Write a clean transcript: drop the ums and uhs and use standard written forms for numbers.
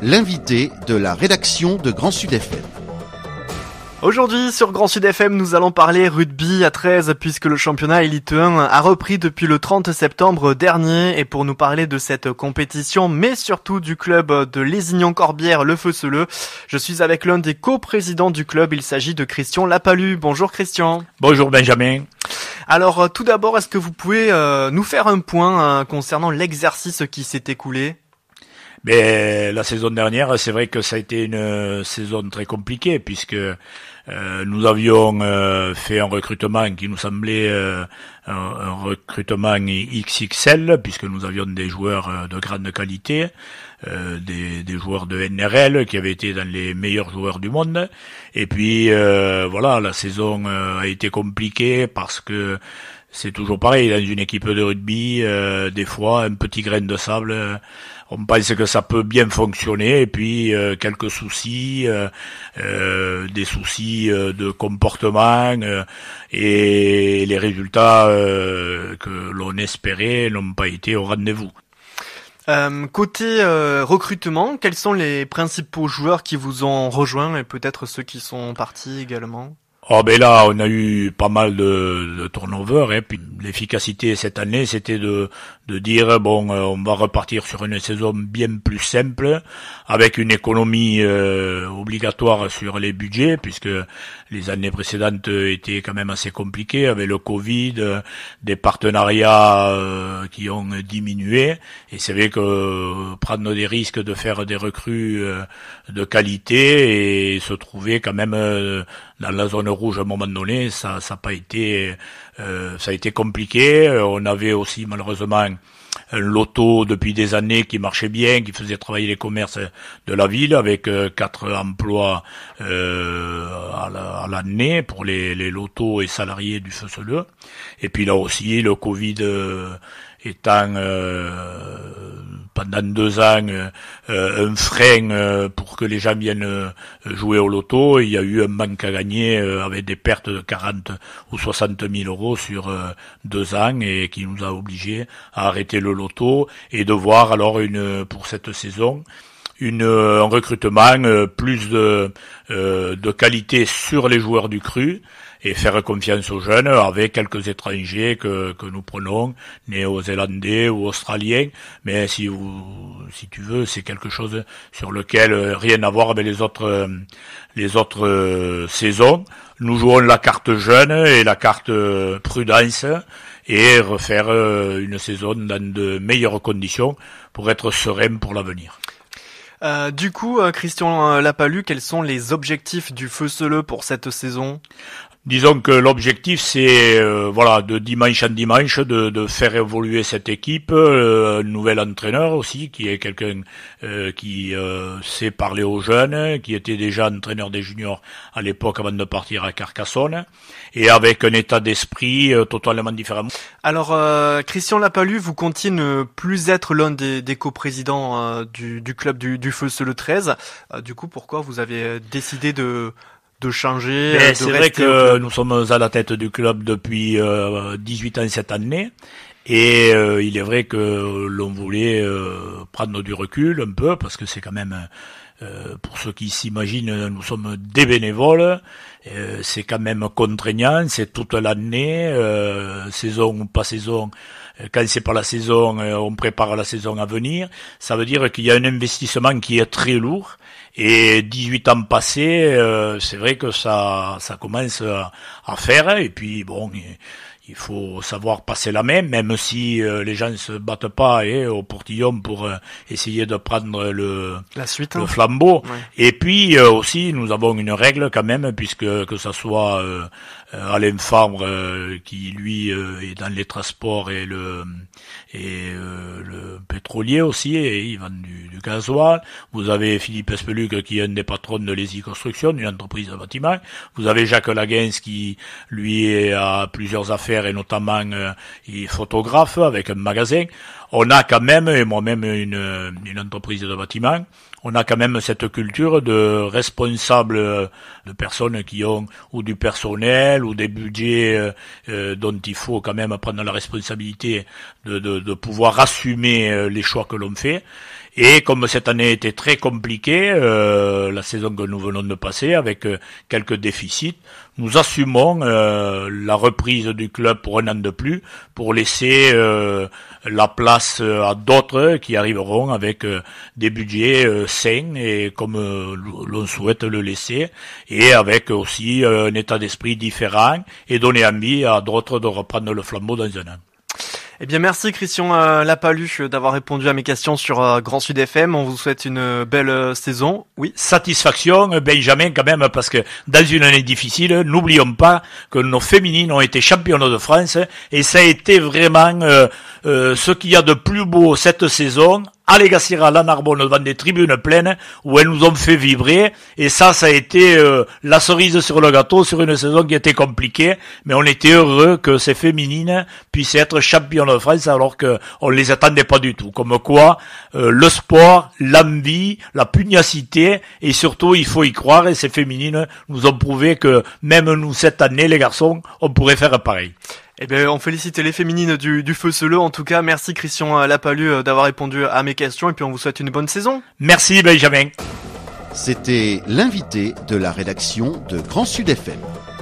l'invité de la rédaction de Grand Sud FM. Aujourd'hui, sur Grand Sud FM, nous allons parler rugby à 13 puisque le championnat Elite 1 a repris depuis le 30 septembre dernier. Et pour nous parler de cette compétition, mais surtout du club de Lézignan-Corbière, le Feu-Seuleux, je suis avec l'un des coprésidents du club. Il s'agit de Christian Lapalu. Bonjour Christian. Bonjour Benjamin. Alors tout d'abord, est-ce que vous pouvez nous faire un point concernant l'exercice qui s'est écoulé ? Mais la saison dernière, c'est vrai que ça a été une saison très compliquée puisque nous avions fait un recrutement qui nous semblait un recrutement XXL puisque nous avions des joueurs de grande qualité, des joueurs de NRL qui avaient été dans les meilleurs joueurs du monde. Et puis voilà, la saison a été compliquée parce que c'est toujours pareil dans une équipe de rugby, des fois un petit grain de sable. On pense que ça peut bien fonctionner et puis quelques soucis, des soucis de comportement et les résultats que l'on espérait n'ont pas été au rendez-vous. Côté recrutement, quels sont les principaux joueurs qui vous ont rejoint et peut-être ceux qui sont partis également ? Oh ben là, on a eu pas mal de turnover, puis l'efficacité cette année, c'était de dire bon, on va repartir sur une saison bien plus simple, avec une économie obligatoire sur les budgets, puisque les années précédentes étaient quand même assez compliquées, avec le Covid, des partenariats qui ont diminué, et c'est vrai que prendre des risques de faire des recrues de qualité et se trouver quand même dans la zone rouge à un moment donné, ça a pas été, ça a été compliqué. On avait aussi malheureusement un loto depuis des années qui marchait bien, qui faisait travailler les commerces de la ville avec 4 emplois à l'année pour les lotos et salariés du Feu-Seuleux. Et puis là aussi, le Covid étant pendant 2 ans un frein pour que les gens viennent jouer au loto, il y a eu un manque à gagner avec des pertes de 40 ou 60 000 euros sur 2 ans et qui nous a obligés à arrêter le loto et de voir alors pour cette saison un recrutement plus de qualité sur les joueurs du cru et faire confiance aux jeunes avec quelques étrangers que nous prenons, néo-zélandais ou australiens, mais si tu veux, c'est quelque chose sur lequel rien à voir avec les autres saisons. Nous jouons la carte jeune et la carte prudence et refaire une saison dans de meilleures conditions pour être serein pour l'avenir. Du coup, Christian Lapalu, quels sont les objectifs du Feu-Seuleux pour cette saison ? Disons que l'objectif c'est de dimanche en dimanche de faire évoluer cette équipe, un nouvel entraîneur aussi qui est quelqu'un qui sait parler aux jeunes, qui était déjà entraîneur des juniors à l'époque avant de partir à Carcassonne et avec un état d'esprit totalement différent. Alors Christian Lapalu, vous comptiez ne plus être l'un des coprésidents du club du Feu-Seuleux 13. Du coup, pourquoi vous avez décidé de changer, mais de c'est vrai que nous sommes à la tête du club depuis 18 ans cette année et il est vrai que l'on voulait prendre du recul un peu parce que c'est quand même pour ceux qui s'imaginent, nous sommes des bénévoles, c'est quand même contraignant, c'est toute l'année, saison ou pas saison. Quand c'est pas la saison, on prépare la saison à venir. Ça veut dire qu'il y a un investissement qui est très lourd. Et 18 ans passés, c'est vrai que ça commence à faire. Et puis bon, il faut savoir passer la main, même si les gens se battent pas au portillon pour essayer de prendre la suite, le flambeau. Ouais. Et puis aussi, nous avons une règle quand même, puisque que ça soit Alain Fabre qui lui est dans les transports et le pétrolier aussi, et il vend du gasoil. Vous avez Philippe Espeluc qui est un des patrons de Lézy Construction, une entreprise de bâtiment. Vous avez Jacques Laguens qui lui a plusieurs affaires et notamment il est photographe avec un magasin. On a quand même, et moi-même une entreprise de bâtiment, on a quand même cette culture de responsables, de personnes qui ont ou du personnel ou des budgets dont il faut quand même prendre la responsabilité de pouvoir assumer les choix que l'on fait. Et comme cette année était très compliquée, la saison que nous venons de passer, avec quelques déficits, nous assumons la reprise du club pour un an de plus, pour laisser la place à d'autres qui arriveront avec des budgets sains et comme l'on souhaite le laisser, et avec aussi un état d'esprit différent, et donner envie à d'autres de reprendre le flambeau dans un an. Eh bien, merci Christian Lapalu d'avoir répondu à mes questions sur Grand Sud FM. On vous souhaite une belle saison. Oui. Satisfaction, Benjamin, quand même, parce que dans une année difficile, n'oublions pas que nos féminines ont été championnes de France, et ça a été vraiment ce qu'il y a de plus beau cette saison. À Légassira, la Narbonne, devant des tribunes pleines, où elles nous ont fait vibrer, et ça a été la cerise sur le gâteau sur une saison qui était compliquée, mais on était heureux que ces féminines puissent être championnes de France alors que on les attendait pas du tout. Comme quoi, le sport, l'envie, la pugnacité, et surtout il faut y croire, et ces féminines nous ont prouvé que même nous cette année, les garçons, on pourrait faire pareil. Eh bien, on félicite les féminines du Feu-Seleux. En tout cas, merci Christian Lapalu d'avoir répondu à mes questions, et puis on vous souhaite une bonne saison. Merci Benjamin. C'était l'invité de la rédaction de Grand Sud FM.